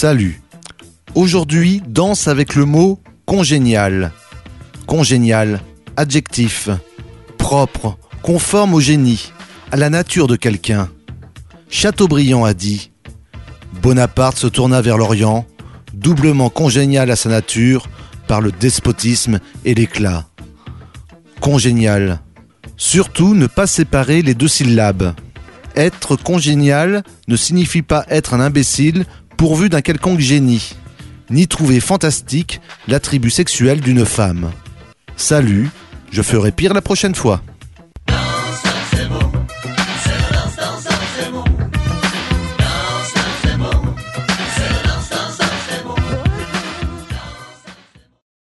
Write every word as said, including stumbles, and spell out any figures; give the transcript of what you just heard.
Salut. Aujourd'hui, danse avec le mot congénial. Congénial, adjectif. Propre, conforme au génie, à la nature de quelqu'un. Chateaubriand a dit « Bonaparte se tourna vers l'Orient, doublement congénial à sa nature par le despotisme et l'éclat. » Congénial. Surtout ne pas séparer les deux syllabes. Être congénial ne signifie pas être un imbécile pourvu d'un quelconque génie, ni trouver fantastique l'attribut sexuel d'une femme. Salut, je ferai pire la prochaine fois.